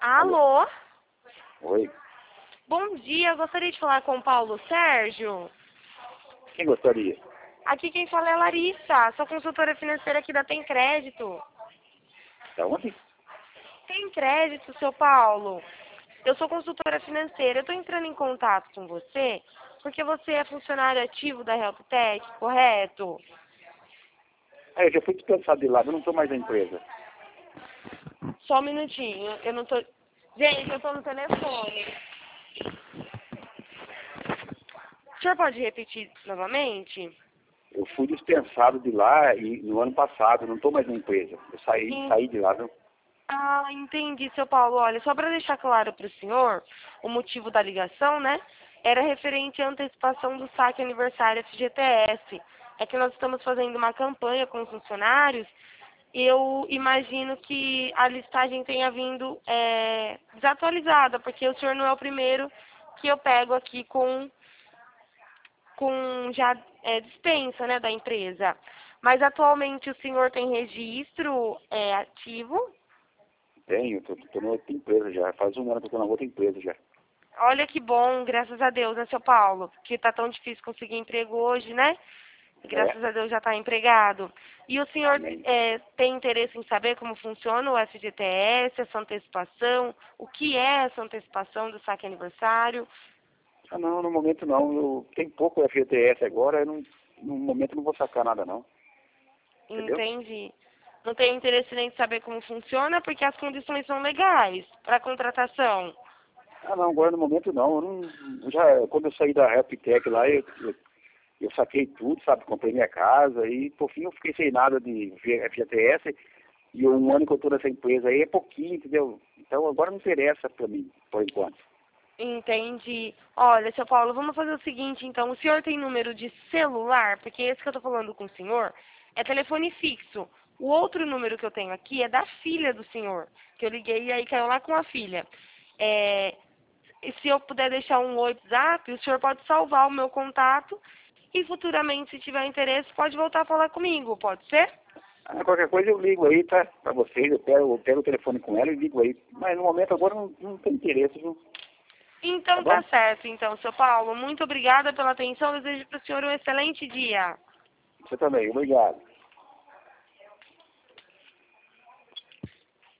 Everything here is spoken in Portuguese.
Alô? Alô? Oi. Bom dia, eu gostaria de falar com o Paulo Sérgio. Quem gostaria? Aqui quem fala é a Larissa, sou consultora financeira aqui da Tem Crédito. Da onde? Tem Crédito, seu Paulo? Eu sou consultora financeira, eu estou entrando em contato com você porque você é funcionário ativo da HealthTech, correto? Eu já fui dispensado de lá, eu não estou mais na empresa. Só um minutinho, eu não tô... Gente, eu tô no telefone. O senhor pode repetir novamente? Eu fui dispensado de lá no ano passado, eu não estou mais na empresa. Eu saí de lá, viu? Ah, entendi, seu Paulo. Olha, só para deixar claro para o senhor, o motivo da ligação, né? Era referente à antecipação do saque aniversário FGTS. É que nós estamos fazendo uma campanha com os funcionários e eu imagino que a listagem tenha vindo desatualizada, porque o senhor não é o primeiro que eu pego aqui com já dispensa, né, da empresa. Mas atualmente o senhor tem registro ativo? Tenho, estou na outra empresa já. Faz um ano que eu estou na outra empresa já. Olha que bom, graças a Deus, né, seu Paulo? Porque tá tão difícil conseguir emprego hoje, né? É, Graças a Deus já está empregado. E o senhor amém. tem interesse em saber como funciona o FGTS, essa antecipação? O que é essa antecipação do saque aniversário? Ah, não, no momento não. Tem pouco FGTS agora, no momento não vou sacar nada não. Entendeu? Entende? Não tem interesse nem de saber como funciona, porque as condições são legais para contratação. Ah, não, agora no momento não. Quando eu saí da Helptech lá, eu saquei tudo, sabe? Comprei minha casa e, por fim, eu fiquei sem nada de FGTS. E um ano que eu estou nessa empresa aí é pouquinho, entendeu? Então agora não interessa para mim, por enquanto. Entendi. Olha, seu Paulo, vamos fazer o seguinte, então. O senhor tem número de celular? Porque esse que eu tô falando com o senhor é telefone fixo. O outro número que eu tenho aqui é da filha do senhor, que eu liguei e aí caiu lá com a filha. E se eu puder deixar um WhatsApp, o senhor pode salvar o meu contato e futuramente, se tiver interesse, pode voltar a falar comigo, pode ser? Ah, qualquer coisa eu ligo aí, tá? Para vocês, eu pego o telefone com ela e ligo aí. Mas no momento agora não tem interesse, viu? Tá Então bom? tá certo, então, seu Paulo. Muito obrigada pela atenção. Desejo para o senhor um excelente dia. Você também, obrigado.